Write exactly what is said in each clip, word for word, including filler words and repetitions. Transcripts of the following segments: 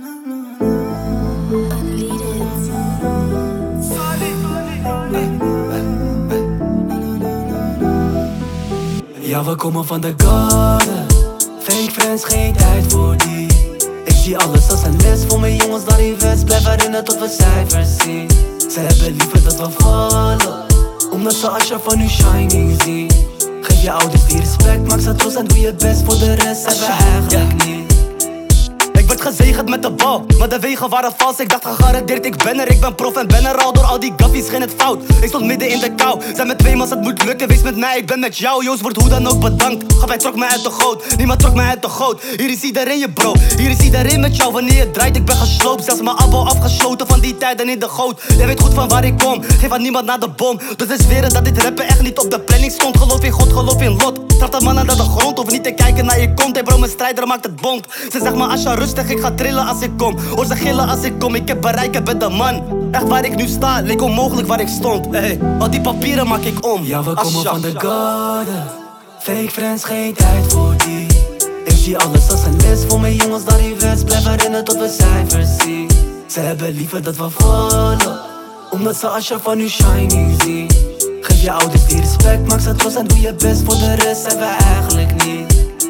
Ja, we komen van de garden. Fake friends, geen tijd voor die. Ik zie alles als een les voor mijn jongens daar in West. Blijf herinneren tot we cijfers zien. Ze hebben liever dat we vallen, omdat ze Asher van nu shining zien. Geef je ouders die respect, maak ze trots en doe je best. Voor de rest hebben we eigenlijk niet. Ik werd gezegend met de bal, maar de wegen waren vals. Ik dacht gegarandeerd, ik ben er, ik ben prof en ben er al. Door al die gaffies ging het fout, ik stond midden in de kou. Zijn met twee, maar het moet lukken, wees met mij, ik ben met jou. Joost wordt hoe dan ook bedankt, Gabij trok mij uit de goot. Niemand trok mij uit de goot, hier is iedereen je bro. Hier is iedereen met jou, wanneer je draait, ik ben gesloopt. Zelfs mijn abo afgesloten van die tijden in de goot. Jij weet goed van waar ik kom, geef aan niemand naar de bom. Dus we zweren dat dit rappen echt niet op de planning stond. Geloof in God, geloof in lot. Trap de mannen naar de grond, of niet te kijken naar je kont. Hey bro, mijn strijder maakt het bond. Ze zegt maar Asha rustig, ik ga trillen als ik kom. Hoor ze gillen als ik kom, ik heb bereik, ik ben de man. Echt waar ik nu sta, leek onmogelijk waar ik stond. Hey, al die papieren maak ik om. Ja, we komen Asha. van de garden. Fake friends, geen tijd voor die. Ik zie alles als een les voor mijn jongens daar in West. Blijf herinneren tot we cijfers zien. Ze hebben liever dat we vallen, omdat ze Asher van nu shining zien. Geef je ouders die respect, maak ze trots en doe je best. Voor de rest hebben we eigenlijk niet.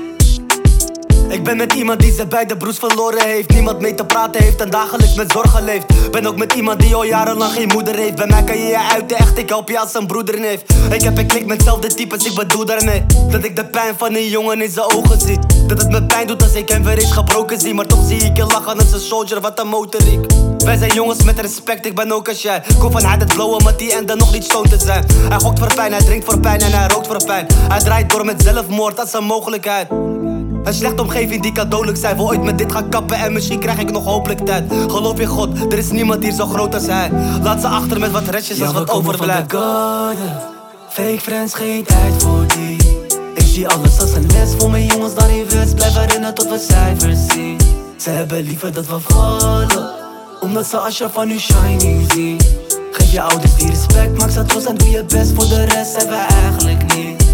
Ik ben met iemand die zijn beide broers verloren heeft. Niemand mee te praten heeft en dagelijks met zorgen leeft. Ben ook met iemand die al jarenlang geen moeder heeft. Bij mij kan je je uiten, echt, ik help je als een broeder neef. Ik heb een klik met zelfde types, ik bedoel daarmee dat ik de pijn van een jongen in zijn ogen zie. Dat het me pijn doet als ik hem weer eens gebroken zie. Maar toch zie ik je lachen als een soldier, wat een motoriek. Wij zijn jongens met respect, ik ben ook als jij. Kom vanuit het blauwe, maar die ende nog niet stoned te zijn. Hij gokt voor pijn, hij drinkt voor pijn en hij rookt voor pijn. Hij draait door met zelfmoord, dat is een mogelijkheid. Een slechte omgeving die kan dodelijk zijn. Wil ooit met dit gaan kappen en misschien krijg ik nog hopelijk tijd. Geloof in God, er is niemand hier zo groot als hij. Laat ze achter met wat restjes als Ja, wat we komen overblijft. van de garden. Fake friends, geen tijd voor die. Ik zie alles als een les voor mijn jongens daar in West. Blijf herinneren tot we cijfers zien. Ze hebben liever dat we vallen, omdat ze Asher van nu shining zien. Geef je ouders die respect, maak ze trots en doe je best. Voor de rest hebben we eigenlijk niet.